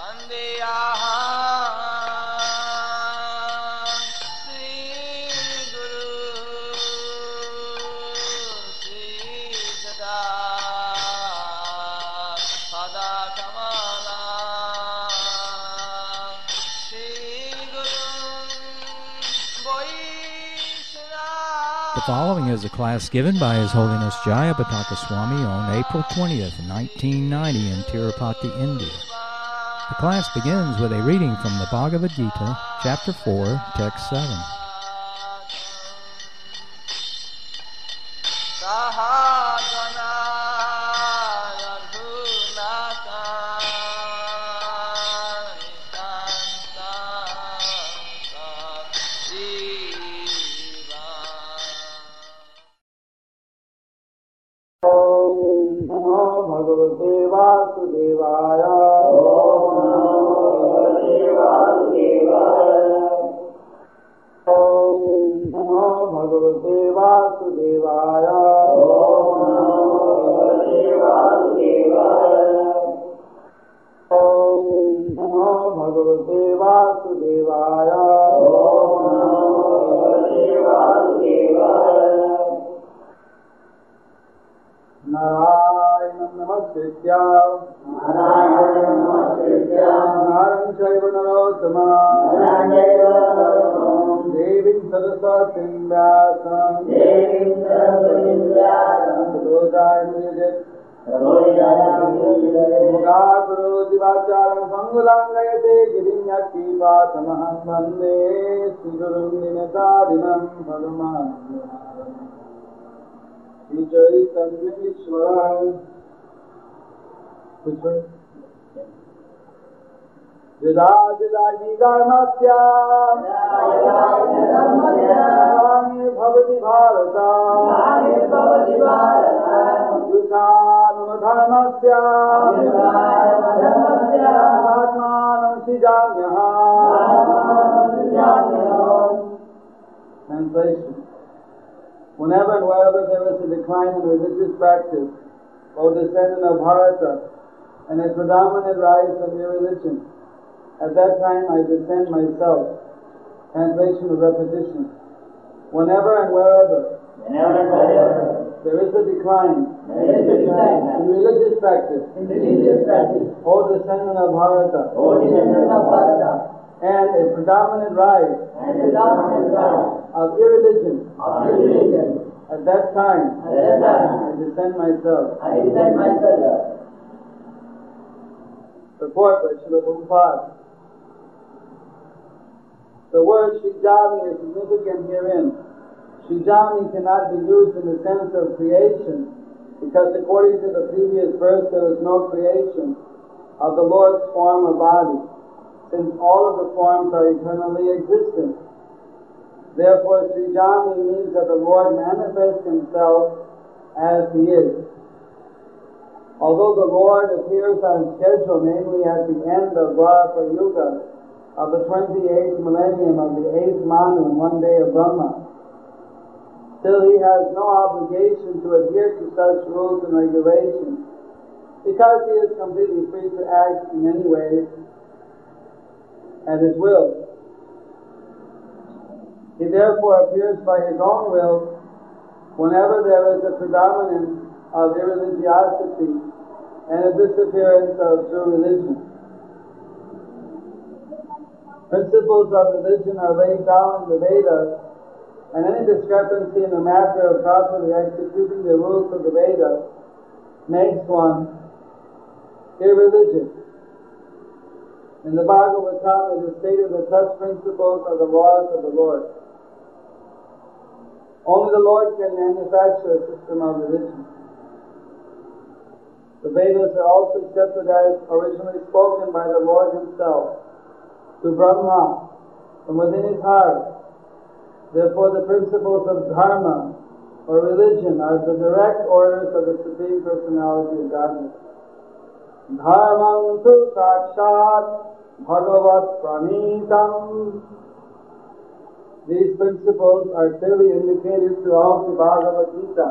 The following is a class given by His Holiness Jayapataka Swami on April 20th, 1990 in Tirupati, India. The class begins with a reading from the Bhagavad Gita, Chapter 4, Text 7. भवति भारत धर्मस्य आत्मानं सृजाम्यः. Translation. Whenever and wherever there is a decline in religious practice, O descendant of Bharata, and a predominant rise of your religion, at that time I descend myself. Translation of repetition. Whenever and wherever there is a decline in religious practice, O descendant of Bharata, and a predominant rise of irreligion, at that time I descend myself. Report by Srila Prabhupada. The word Srijami is significant herein. Srijami cannot be used in the sense of creation, because according to the previous verse there is no creation of the Lord's form or body, since all of the forms are eternally existent. Therefore Srijami means that the Lord manifests Himself as He is. Although the Lord appears on schedule, namely at the end of Dwapara Yuga, of the 28th millennium of the 8th Manu and 1 day of Brahma, still He has no obligation to adhere to such rules and regulations, because He is completely free to act in any way at His will. He therefore appears by His own will whenever there is a predominance of irreligiosity and a disappearance of true religion. Principles of religion are laid down in the Vedas, and any discrepancy in the matter of properly executing the rules of the Vedas makes one irreligious. In the Bhagavatam it is stated that such principles are the laws of the Lord. Only the Lord can manufacture a system of religion. The Vedas are also accepted as originally spoken by the Lord Himself to Brahma from within His heart. Therefore the principles of dharma or religion are the direct orders of the Supreme Personality of Godhead. Dharmam tu sakshat bhagavat pranitam. These principles are clearly indicated throughout the Bhagavad Gita.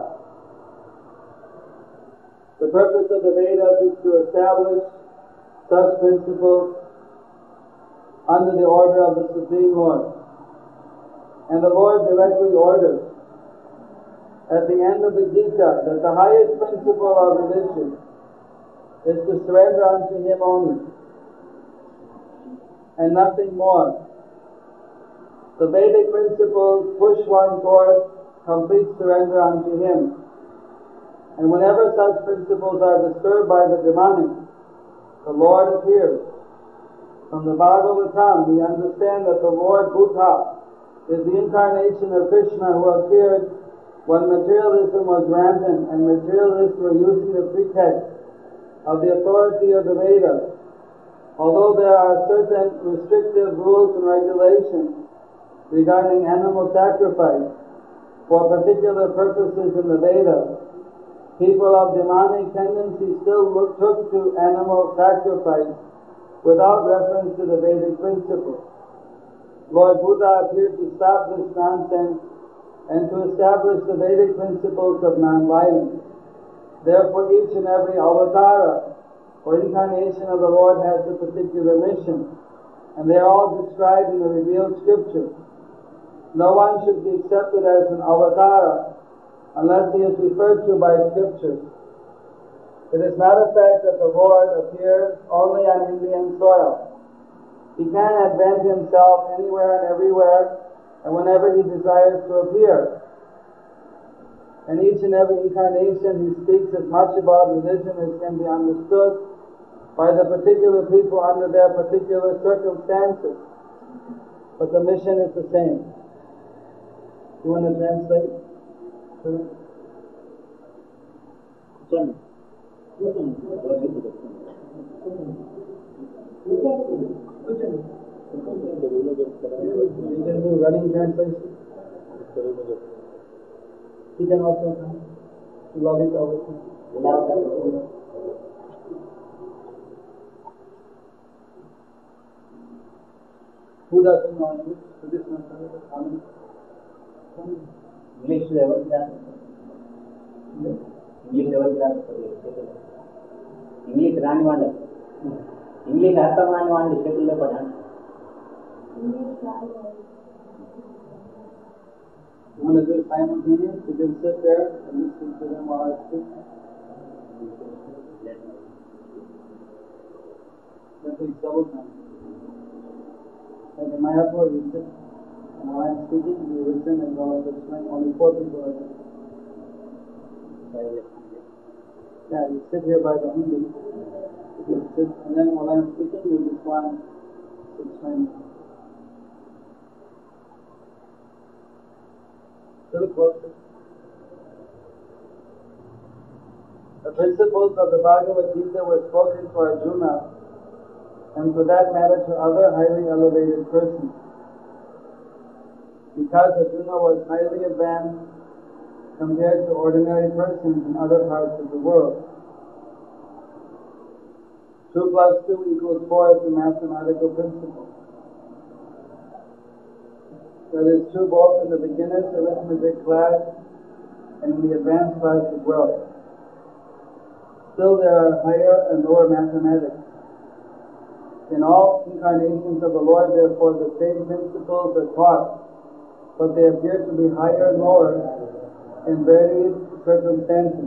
The purpose of the Vedas is to establish such principles under the order of the Supreme Lord. And the Lord directly orders at the end of the Gita that the highest principle of religion is to surrender unto Him only and nothing more. The Vedic principles push one toward complete surrender unto Him. And whenever such principles are disturbed by the demonic, the Lord appears. From the Bhagavatam, we understand that the Lord Buddha is the incarnation of Krishna who appeared when materialism was rampant and materialists were using the pretext of the authority of the Vedas. Although there are certain restrictive rules and regulations regarding animal sacrifice for particular purposes in the Vedas, people of demonic tendency still took to animal sacrifice without reference to the Vedic principles. Lord Buddha appeared to stop this nonsense and to establish the Vedic principles of non-violence. Therefore, each and every avatara or incarnation of the Lord has a particular mission, and they are all described in the revealed scriptures. No one should be accepted as an avatara unless he is referred to by scriptures. It is not a fact that the Lord appears only on Indian soil. He can advent Himself anywhere and everywhere and whenever He desires to appear. And each and every incarnation He speaks as much about religion as can be understood by the particular people under their particular circumstances. But the mission is the same. You want to translate? You can do running translation. He can also come. Love it over. Who doesn't know English? So this one, English level class. English level class. English రాని వాళ్ళు English అర్థం కాని వాళ్ళు చేతుల్లో పడాలి. You want to do it simultaneous? You can sit there and listen to them while I speak. That takes double time. Like in my upload, you sit, and while I'm speaking, you listen and go to explain. Only 4 people are there. Yeah, you sit here by the Hindi. You sit, and then while I'm speaking, you just want to explain. A little closer. The principles of the Bhagavad Gita were spoken to Arjuna, and for that matter to other highly elevated persons. Because Arjuna was highly advanced compared to ordinary persons in other parts of the world. 2 plus 2 equals 4 is the mathematical principle. That is true both in the beginner's arithmetic class and in the advanced class as well. Still there are higher and lower mathematics. In all incarnations of the Lord, therefore, the same principles are taught, but they appear to be higher and lower in various circumstances.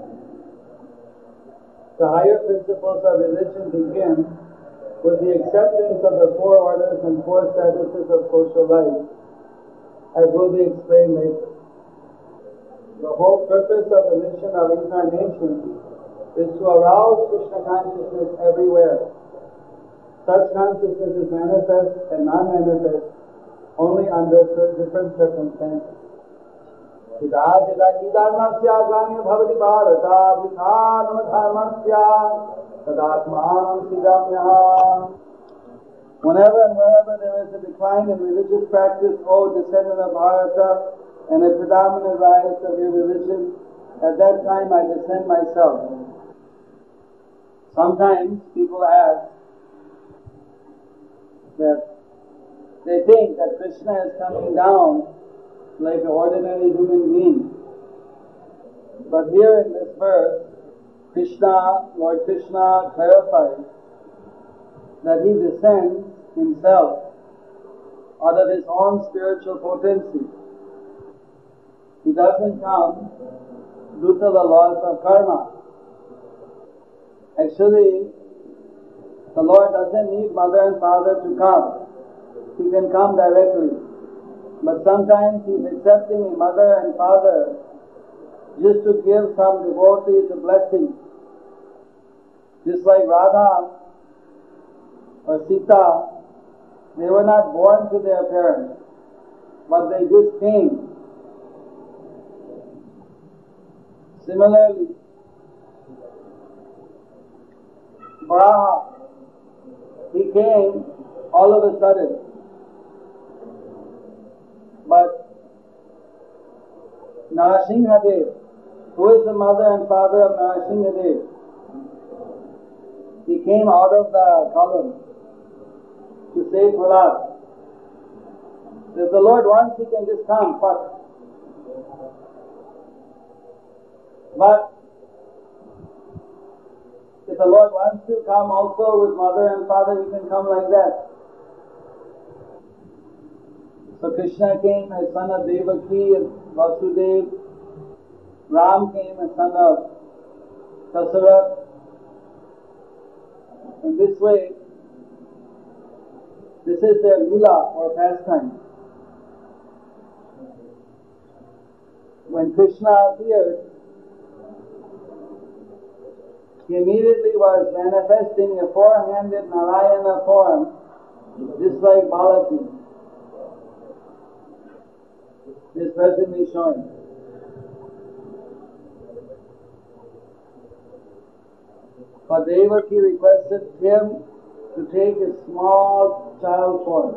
The higher principles of religion begin with the acceptance of the 4 orders and 4 statuses of social life, as will be explained later. The whole purpose of the mission of incarnation is to arouse Krishna consciousness everywhere. Such consciousness is manifest and non-manifest only under different circumstances. Whenever and wherever there is a decline in religious practice, O descendant of Bharata, and a predominant rise of your religion, at that time I descend myself. Sometimes people ask that they think that Krishna is coming down like an ordinary human being. But here in this verse, Lord Krishna clarifies that He descends himself out of his own spiritual potency. He doesn't come due to the laws of karma. Actually, the Lord doesn't need mother and father to come. He can come directly. But sometimes He is accepting a mother and father just to give some devotees a blessing. Just like Radha or Sita, they were not born to their parents, but they just came. Similarly, Varaha, he came all of a sudden. But Narasinghadev, who is the mother and father of Narasinghadev, he came out of the column to save Prahlad. If the Lord wants, He can just come first. But if the Lord wants to come also with mother and father, He can come like that. So Krishna came as son of Devaki and Vasudeva. Ram came as son of Dasarath. In this way, this is their lila or pastime. When Krishna appeared, he immediately was manifesting a four-handed Narayana form, just like Balaji is presently showing. But Devaki requested him to take a small child form.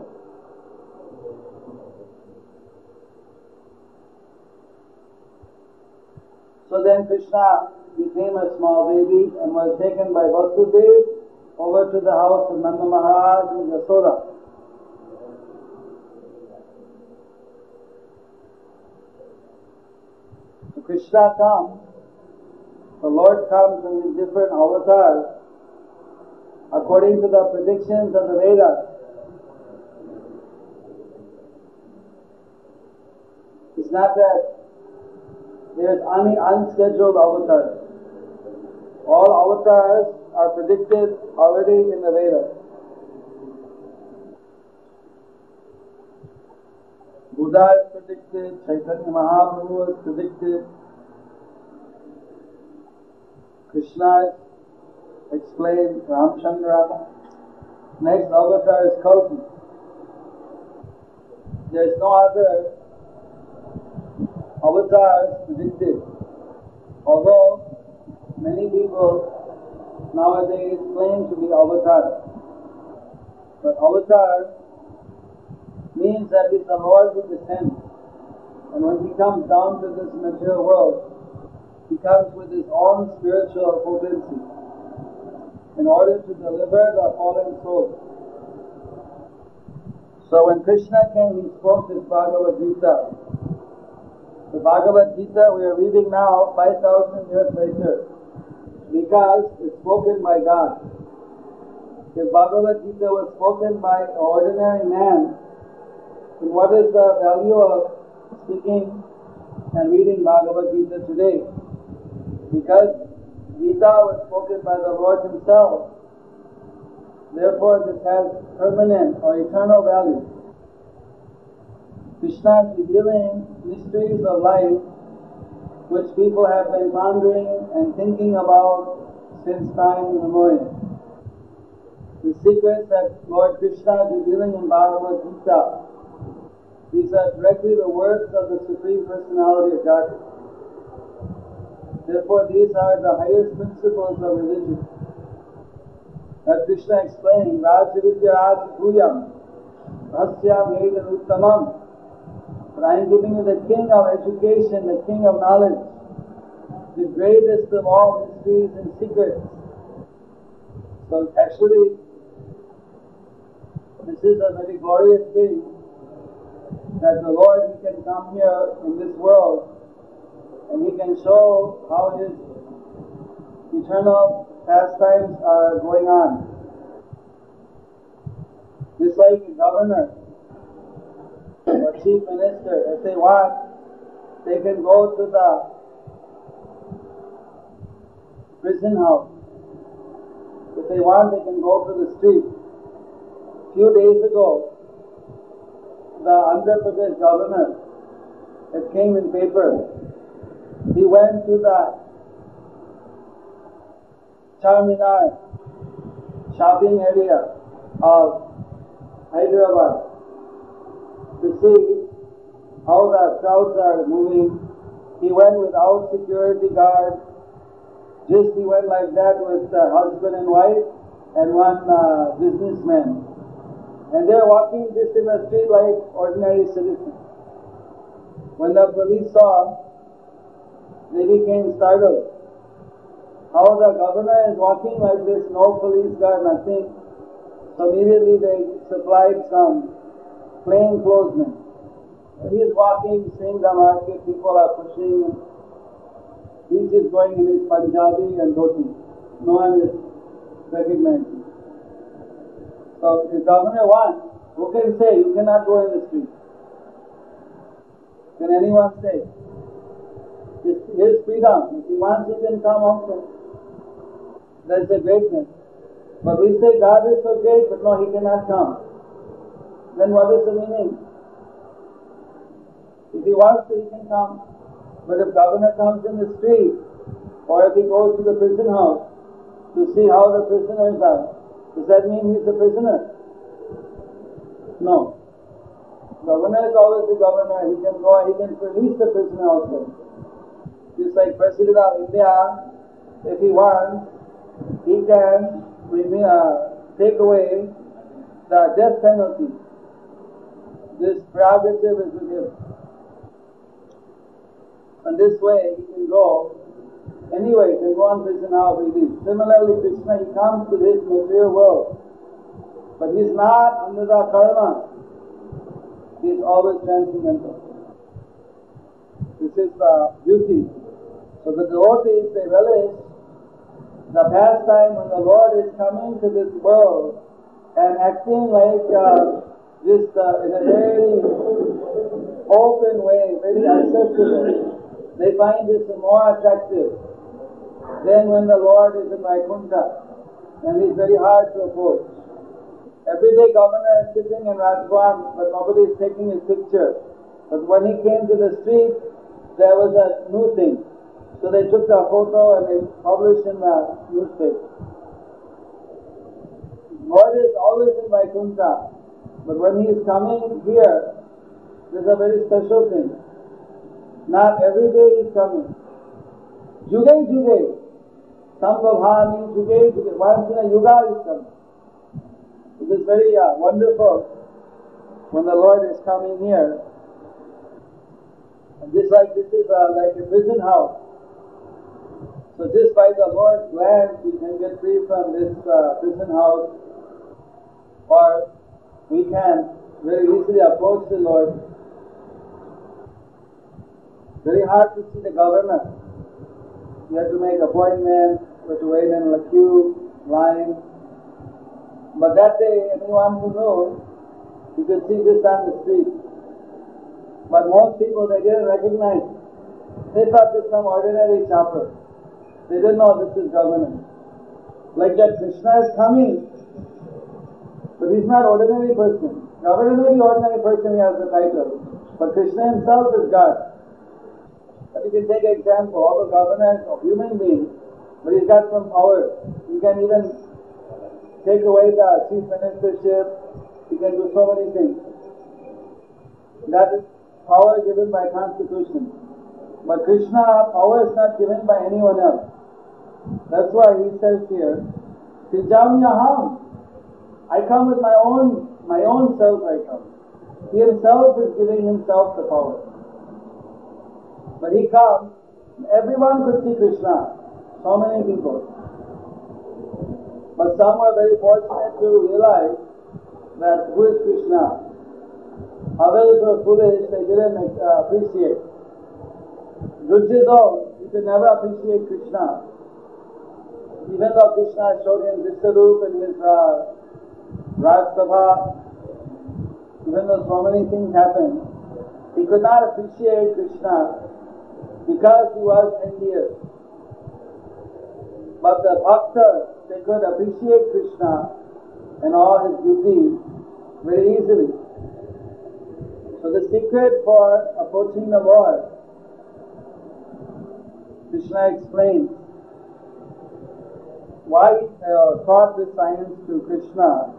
So then Krishna became a small baby and was taken by Vasudeva over to the house of Nanda Maharaj and Yasoda. So Krishna comes, the Lord comes in his different avatars according to the predictions of the Vedas. It's not that there is any unscheduled avatars. All avatars are predicted already in the Vedas. Buddha is predicted, Chaitanya Mahaprabhu is predicted, Krishna is explained, Ramchandra. Next avatar is Kalki. There is no other avatars predicted. Although many people nowadays claim to be avatars. But avatar means that it's the Lord who descends. And when He comes down to this material world, He comes with His own spiritual potency in order to deliver the fallen souls. So when Krishna came, He spoke His Bhagavad Gita. The Bhagavad Gita we are reading now 5,000 years later because it's spoken by God. If Bhagavad Gita was spoken by an ordinary man, then what is the value of speaking and reading Bhagavad Gita today? Because Gita was spoken by the Lord Himself, therefore this has permanent or eternal value. Krishna is revealing mysteries of life which people have been pondering and thinking about since time immemorial. The secrets that Lord Krishna is revealing in Bhagavad Gita, these are directly the words of the Supreme Personality of Godhead. Therefore, these are the highest principles of religion. As Krishna explained, Rajavidya Rajabhuyam, Rahasyam Vedan Uttamam. But I am giving you the king of education, the king of knowledge, the greatest of all mysteries and secrets. So actually, this is a very glorious thing that the Lord, He can come here in this world and He can show how His eternal pastimes are going on. Just like a governor or chief minister, if they want, they can go to the prison house. If they want, they can go to the street. Few days ago, the Andhra Pradesh governor, it came in paper, he went to the Charminar shopping area of Hyderabad to see how the crowds are moving. He went without security guard. Just he went like that with husband and wife and one businessman. And they're walking just in the street like ordinary citizens. When the police saw, they became startled. How the governor is walking like this, no police guard, nothing. So immediately they supplied some plainclothesmen. He is walking, seeing the market, people are pushing him. He's just going in his Punjabi and dhoti. No one is recognizing. So if governor wants, who can say you cannot go in the street? Can anyone say? It's his freedom. If he wants, he can come also. That's the greatness. But we say God is so great, but no, he cannot come. Then what is the meaning? If he wants to, he can come. But if governor comes in the street, or if he goes to the prison house to see how the prisoners are, does that mean he's a prisoner? No. Governor is always the governor. He can go, he can release the prisoner also. Just like President of India, if he wants, he can take away the death penalty. This prerogative is with him. And this way he can go anyway, he can go on prison now released. Similarly, Krishna, he comes to this material world, but he's not under the karma. He is always transcendental. This is the beauty. So the devotees, they relish the pastime when the Lord is coming to this world and acting like just in a very open way, very accessible. They find this more attractive than when the Lord is in Vaikuntha and he's very hard to approach. Every day governor is sitting in Rajbhavan, but nobody is taking his picture. But when he came to the street, there was a new thing. So they took the photo and they published in the newspaper. God is always in Vaikuntha, but when he is coming here, there's a very special thing. Not every day he is coming. Juge juge. Sambhavani juge juge. Once in a yuga he is coming. It is very wonderful when the Lord is coming here. And just like this is like a prison house. So just by the Lord's grant, we can get free from this prison house, or we can very easily approach the Lord. Very hard to see the governor. You have to make appointments, you have to wait in a queue, line. But that day, anyone who knows, you could see this on the street. But most people, they didn't recognize. They thought this was some ordinary chopper. They didn't know this is governor. Like that Krishna is coming, but he's not ordinary person. Governor may be ordinary person, he has the title. But Krishna himself is God. But you can take an example of a governor, a human being, but he's got some power. He can even take away the chief ministership. He can do so many things. That is power given by constitution. But Krishna, power is not given by anyone else. That's why he says here, Tijamyaham. I come with my own self I come. He himself is giving himself the power. But he comes, everyone could see Krishna. So many people. But some were very fortunate to realize that who is Krishna. Others were foolish, they didn't appreciate. Duryodhana, he could never appreciate Krishna. Even though Krishna showed him Viswarup in his Raj Sabha, even though so many things happened, he could not appreciate Krishna because he was envious. But the bhaktas, they could appreciate Krishna and all his beauty very easily. So the secret for approaching the Lord, Krishna explains why he taught this science to Krishna.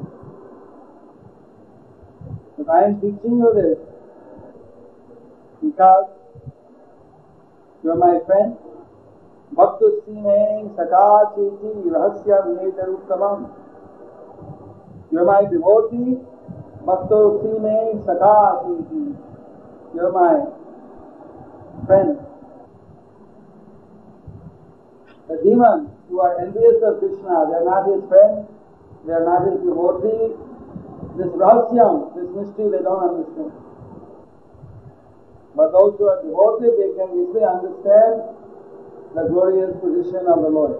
But I am teaching you this because you are my friend. Bhaktusti me sakachiti rahasyam netaruttamam. You are my devotee. Bhaktusti me sakachiti. You are my friend. The demons who are envious of Krishna, they are not his friends, they are not his devotee. This rahasyam, this mystery, they don't understand. But those who are devoted, they can easily understand the glorious position of the Lord.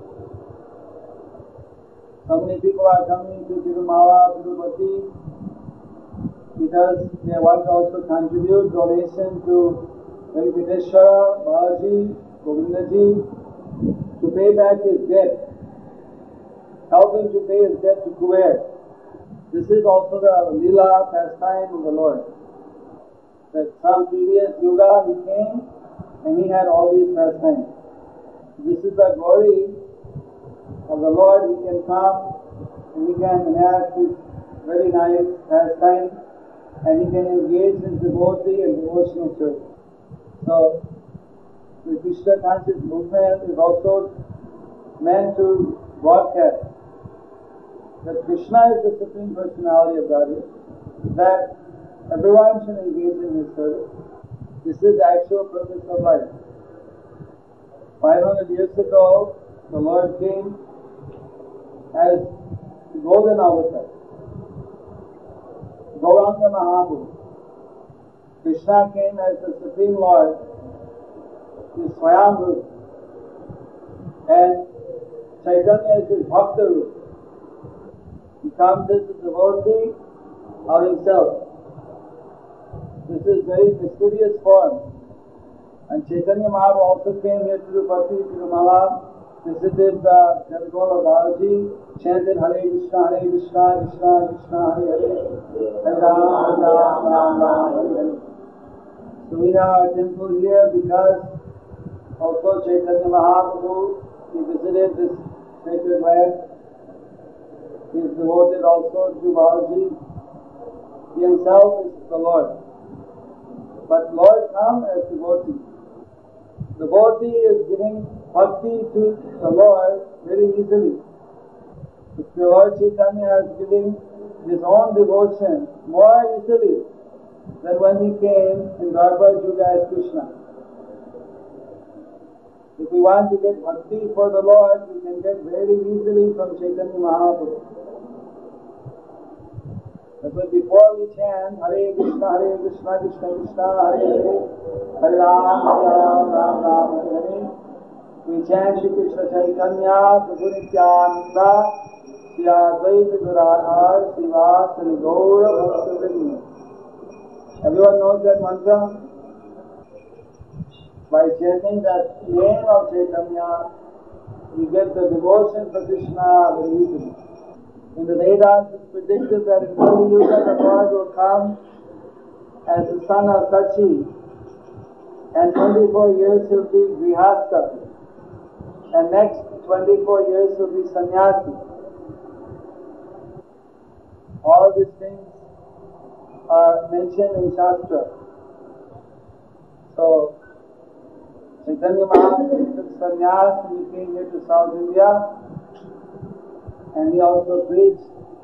So many people are coming to Tirumala, Tirupati, because they want to also contribute donation to Venkateshwara, Balaji, Govindaji, to pay back his debt, helping to pay his debt to Kuber. This is also the Leela pastime of the Lord. That some previous yuga he came and he had all these pastimes. This is the glory of the Lord. He can come and he can enact his very nice pastime and he can engage in devotee and devotional service. So the Krishna conscious movement is also meant to broadcast that Krishna is the Supreme Personality of Godhead, that everyone should engage in his service. This is the actual purpose of life. 500 years ago, the Lord came as the golden avatar, Gauranga Mahaprabhu. Krishna came as the Supreme Lord, his Swayambhu, and Chaitanya is his Bhakta Rupa. He comes as the devotee of himself. This is very mysterious form. And Chaitanya Mahaprabhu also came here to Tirupati, Tirumala, visited the Jagagola Balaji, chanted Hare Krishna, Krishna Krishna, Hare Hare, Hare Ram, Ram Ram, Hare Hare. So we have our temple here because also Chaitanya Mahaprabhu, he visited this sacred land. He is devoted also to Balaji. He himself is the Lord. But Lord comes as devotee. Devotee is giving bhakti to the Lord very easily. The Lord Chaitanya is giving his own devotion more easily than when he came in Dwapara Yuga as Krishna. If we want to get bhakti for the Lord, we can get very easily from Chaitanya Mahaprabhu. That's why before we chant Hare Krishna, Krishna Krishna, Hare Hare, Hare Ram, Ram Ram, Hare Hare, we chant Shri Krishna Chaitanya, Prabhu Nityananda, Shri Advaita Gadadhar, Srivasadi Gaura Bhaktivinoda. Everyone knows that mantra? By chanting that name of Chaitanya, you get the devotion for Krishna very easily. In the Vedas, it's predicted that in Kali Yuga the Lord will come as the son of Sachi, and 24 years he'll be Grihastha, and next 24 years he'll be Sannyasi. All of these things are mentioned in Shastra. So, Chaitanya Mahaprabhu took sannyas and he came here to South India, and he also preached.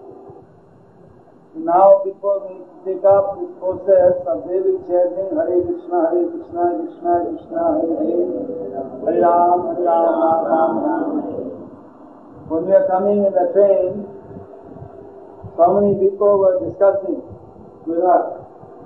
Now people need to take up this process of daily chanting Hare Krishna, Krishna Krishna, Hare Hare, Hare Ram, Ram Ram. When we are coming in the train, so many people were discussing with us.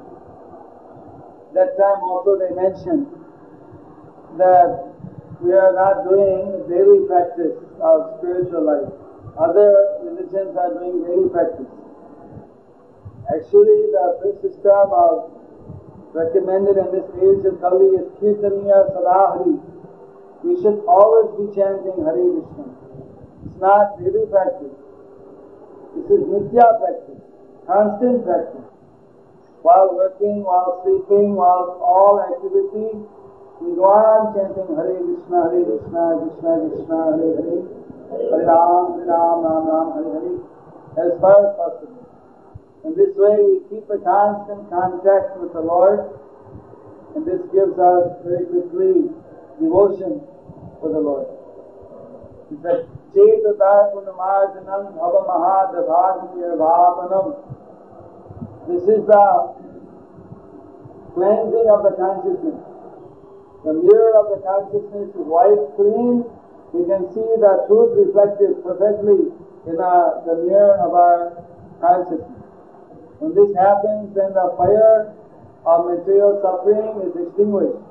That time also they mentioned that we are not doing daily practice of spiritual life. Other religions are doing daily practice. Actually, the first system of recommended in this age of Kali is Kirtaniya Sadahari. We should always be chanting Hare Krishna. It's not daily practice. This is Nitya practice, constant practice. While working, while sleeping, while all activity, we go on chanting Hare Krishna, Krishna Krishna, Hare Hare, Hare Ram, Ram Ram, Hare Hare, as far as possible. In this way we keep a constant contact with the Lord, and this gives us very quickly devotion for the Lord. It's that Chetata Punamarjanam Bhava Mahadabhagya Bhavanam. This is the cleansing of the consciousness. The mirror of the consciousness is wiped clean. We can see the truth reflected perfectly in the mirror of our consciousness. When this happens, then the fire of material suffering is extinguished.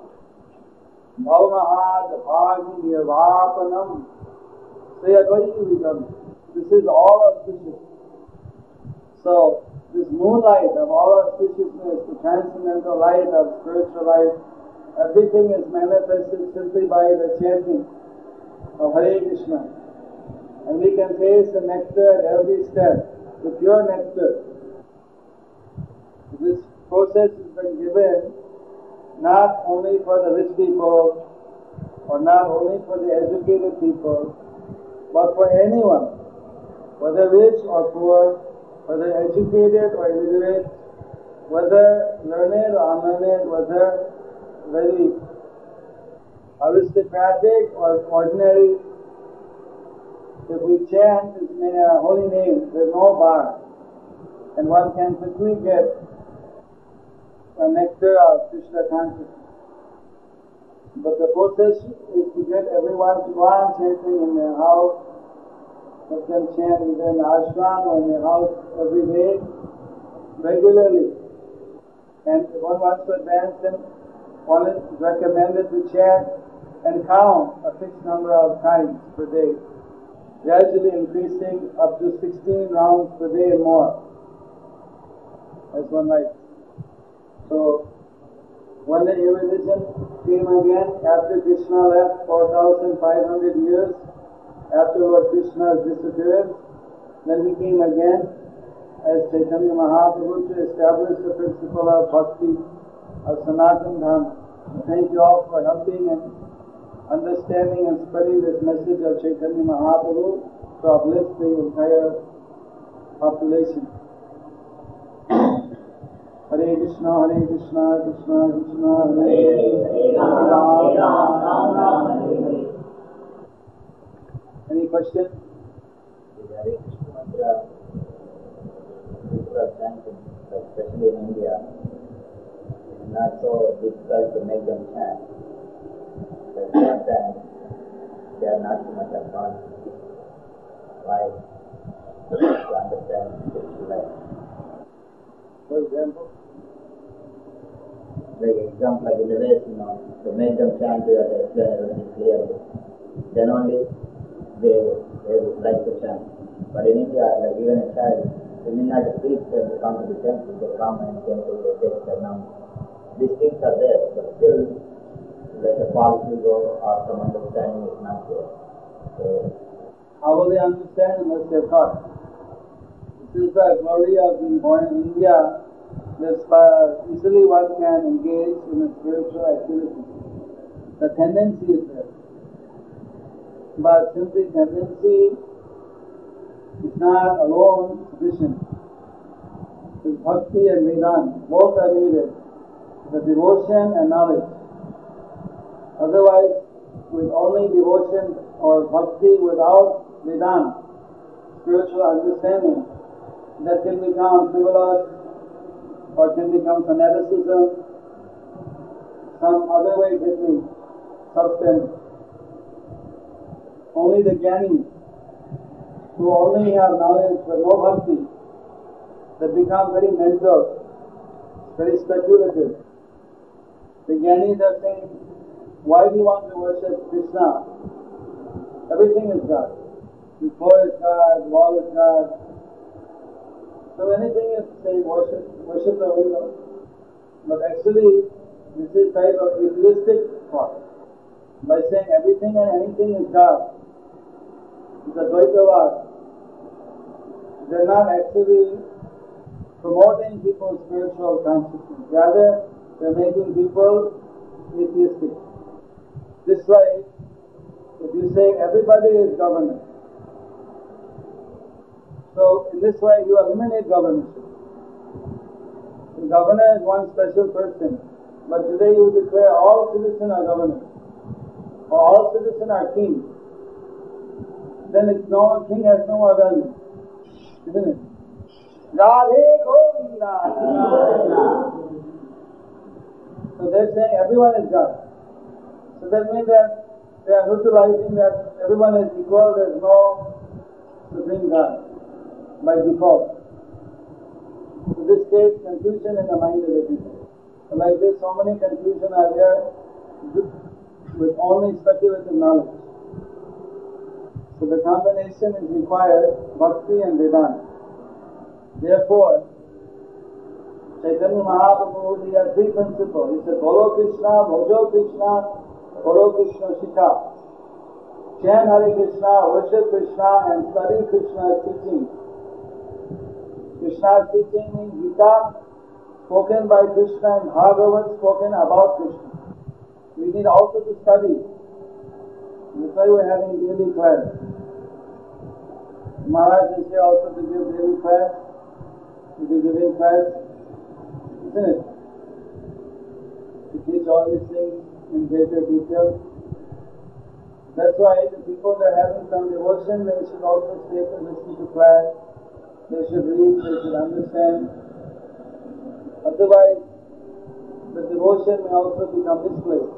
Bhavamahad bhagi nirvapanam sayadvaividam. This is all auspicious. So, this moonlight of all auspiciousness, the transcendental light of spiritual life, everything is manifested simply by the chanting of Hare Krishna. And we can taste the nectar at every step, the pure nectar. This process has been given not only for the rich people or not only for the educated people, but for anyone, whether rich or poor, whether educated or illiterate, whether learned or unlearned, whether very aristocratic or ordinary. If we chant His holy name, there is no bar, and one can quickly get the nectar of Krishna consciousness. But the process is to get everyone to go on chanting in their house. Let them chant either in the ashram or in their house every day, regularly. And if one wants to advance, then one is recommended to chant and count a fixed number of times per day, gradually increasing up to 16 rounds per day and more, as one likes. So, when the irreligion came again, after Krishna left 4,500 years, after Lord Krishna's disappearance, then he came again as Chaitanya Mahaprabhu to establish the principle of bhakti, of Sanatana Dharma. Thank you all for helping and understanding and spreading this message of Chaitanya Mahaprabhu to uplift the entire population. Hare Krishna, Krishna Krishna, Hare Hare, Hare Ram, Ram, Hare Hare. Any question? Hare Krishna mantra, people are chanting, especially in India. It's not so difficult to make them chant. But sometimes they are not too much advanced. Why? To understand spiritual life. For example? Like in the West, to make them chant, we have to explain everything clearly. Then only they would like to chant. But in India, like even a child, they may not preach them to come to the temple, they come and temple, they take their name. These things are there, but still, like a false ego or some understanding is not there. So, how will they understand unless they are taught? This is the glory of being born in India. Easily one can engage in a spiritual activity. The tendency is there. But simply tendency is not alone sufficient. With bhakti and Vedanta, both are needed. The devotion and knowledge. Otherwise, with only devotion or bhakti without Vedanta, spiritual understanding, that can become frivolous or can become fanaticism. Some other way can be substance. Only the jnanis who only have knowledge but no bhakti, they become very mental, very speculative. The jnanis are saying, why do you want to worship Krishna? Everything is God. The floor is God, the wall is God. So anything is saying worship the Holy Ghost. But actually, this is type of atheistic thought. By saying everything and anything is God, it's a Dvaitavad. They're not actually promoting people's spiritual consciousness. Rather, they're making people atheistic. This way, if you say everybody is governor, so in this way you eliminate governorship. The governor is one special person, but today you declare all citizens are governors, or all citizens are kings. Then king has no more value, isn't it? Radhe Govinda. So they're saying everyone is God. So that means that they are neutralizing that everyone is equal, there is no supreme God by default. So this creates confusion in the mind of the people. So like this, so many confusion are there with only speculative knowledge. So the combination is required, Bhakti and Vedanta. Therefore, Chaitanya Mahaprabhu, he has three principles. He said, Bolo Krishna, Bhojo Krishna, Bolo Krishna Shikha. Chant Hare Krishna, worship Krishna, and study Krishna's teaching. Krishna's teaching means Gita, spoken by Krishna, and Bhagavad, spoken about Krishna. We need also to study. That's why we're having daily class. Maharaj is here also to give daily class. To be giving class, isn't it? To teach all these things in greater detail. That's why the people that are having some devotion, they should also stay to listen to class. They should read, they should understand. Otherwise, the devotion may also become misplaced.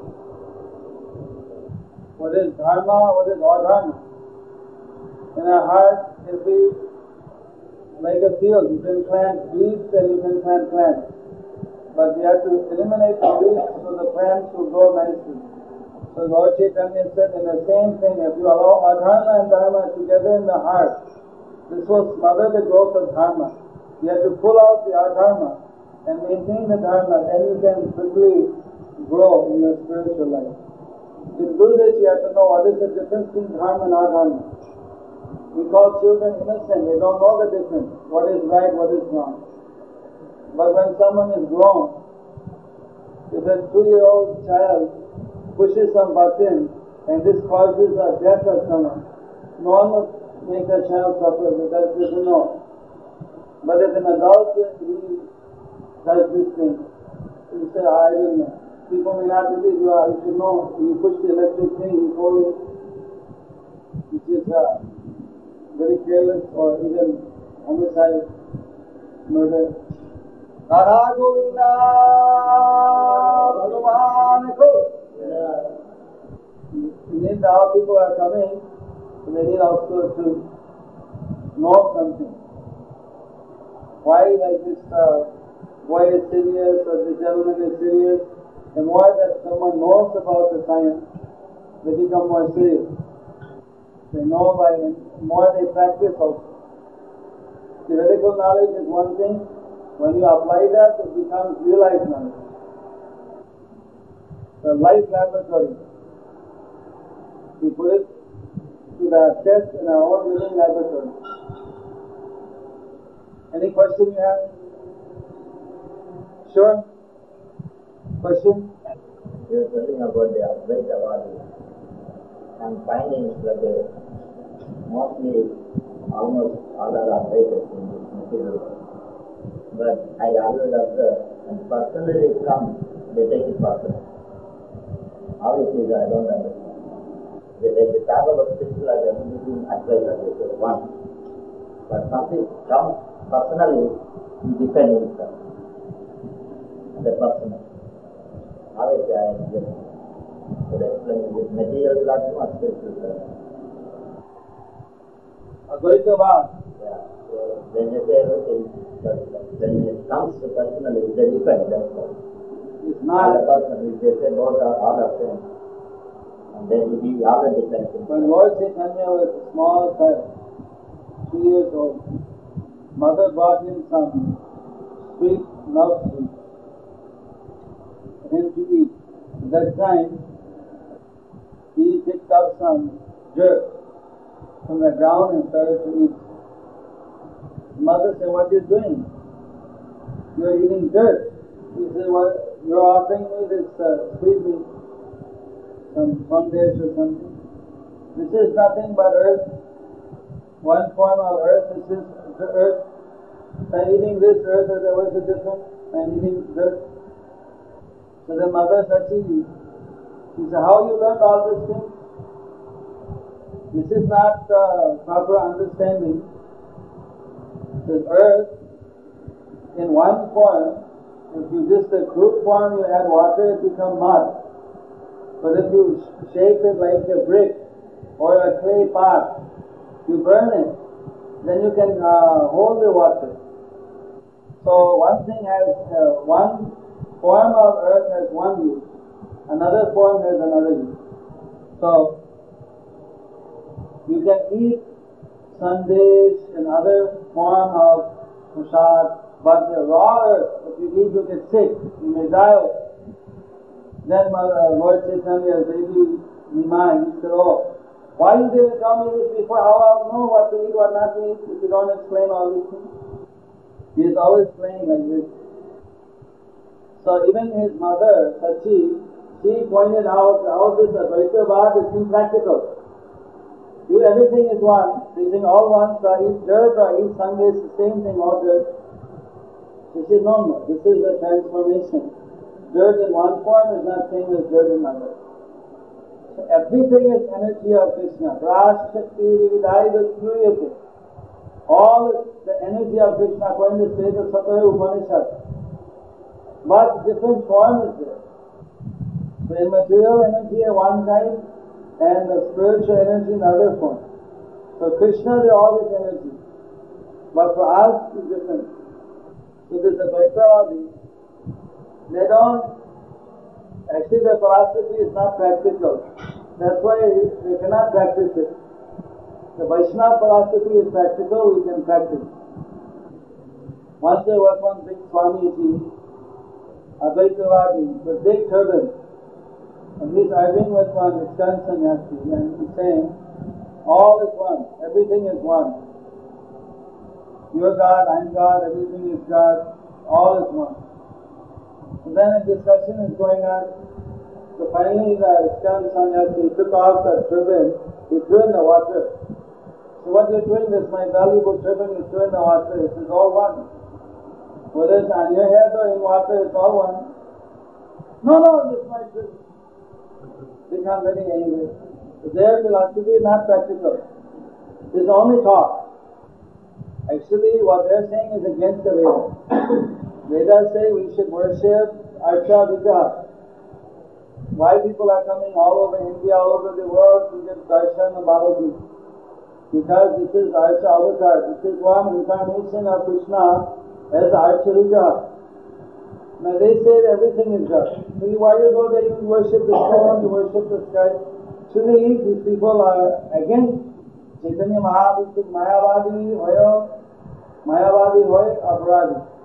What is dharma, what is adharma? In our heart, if we like a field, you can plant weeds and you can plant plants. But we have to eliminate the weeds so the plants will grow nicely. So Lord Chaitanya said in the same thing, if you allow adharma and dharma together in the heart, this will smother the growth of dharma. You have to pull out the adharma and maintain the dharma, then you can quickly grow in your spiritual life. To do this, you have to know what is the difference between dharma and adharma. We call children innocent, they don't know the difference, what is right, what is wrong. But when someone is grown, if a 2-year-old child pushes some button and this causes a death of someone, no one will make the child suffer because he doesn't know. But if an adult he does this thing, he say, I don't know. People may not believe you should know. You push the electric thing, you hold it, which is very careless or even homicide, murder. Radha Govinda Bhagavan Ko. You need how people are coming, so they need also to know something. Why like this boy is serious or the gentleman is serious? The more that someone knows about the science, they become more serious. They know by more they practice also. Theoretical knowledge is one thing. When you apply that, it becomes realized knowledge. The life laboratory. We put it to the test in our own living laboratory. Any question you have? Sure? Question? You were telling about the Advaitavadi. I'm finding that mostly almost all are Advaitas in this material world. But I always observe, when personally it comes, they take it personal. How it is, I don't understand. When they talk about spiritual between Advaita, they say one. But something comes personally, you defend himself. The personal. How is that? Could explain this material platform or spiritual platform? Advaitavad. Yeah. So when they say everything, but when it comes to personally, they defend themselves. It's not. The person, if they say both are all the same, and then he other defends himself. When Lord Chaitanya was a small child, 2 years old, mother brought him some sweet love sweet for him to eat. At that time, he picked up some dirt from the ground and started to eat. His mother said, "What are you doing? You are eating dirt." He said, "Well, you're offering me this sweet meat, some sandesh or something. This is nothing but earth, one form of earth. This is the earth. By eating this earth, there was a difference. I'm eating dirt." So the mother Sachi, she said, "How you learned all these things? This is not proper understanding. The earth, in one form, if you just the crude form, you add water, it becomes mud. But if you shape it like a brick or a clay pot, you burn it, then you can hold the water. So one thing has one form of earth has one use, another form has another use. So you can eat sandesh and other form of prasad, but the raw earth, if you eat, you get sick, you may die of it. Then Lord Chaitanya really reminded, he said, "Oh, why you didn't tell me this before? How I'll know what to eat, what not to eat, if you don't explain all these things?" He is always playing like this. So even his mother, Sachi, she pointed out how this Advaitavad is impractical. Everything is one. They think all one, so eat dirt or eat sandesh, the same thing, all dirt. This is normal. This is a transformation. Dirt in one form is not same as dirt in another. So everything is energy of Krishna. Ras Shakti Vividai Shruyate. All is the energy of Krishna, according to the state of Satara Upanishad. But different form is there. So in material energy at one time, and the spiritual energy in other form. So Krishna, they all is energy. But for us, it's different. So this Advaitavadi, they don't, actually their philosophy is not practical. That's why they cannot practice it. The Vaishnava philosophy is practical, we can practice. Once there was one big Swamiji, Advaitavadi, with big turban, and he's arguing with one ISKCON sannyasi, and he's saying, all is one, everything is one. You're God, I'm God, everything is God, all is one. And then a discussion is going on. So finally the ISKCON sannyasi took off the turban, he threw in the water. So what you're doing, this my valuable turban, you threw in the water, this is all one. Whether it's on your head or in water, it's all one. No, this is my turban. Become very angry. So their philosophy is not practical. It is only talk. Actually, what they're saying is against the Vedas. Vedas say we should worship Archa Vigraha. Why people are coming all over India, all over the world to get darshan of Balaji? Because this is Archa Avatar. This is one incarnation of Krishna as Archa Vigraha. Now they say that everything is God. So why you go there, you worship the stone, you worship the sky. Actually, these people are against Chaitanya Mahaprabhu, Mayavadi hoy, Aparadi.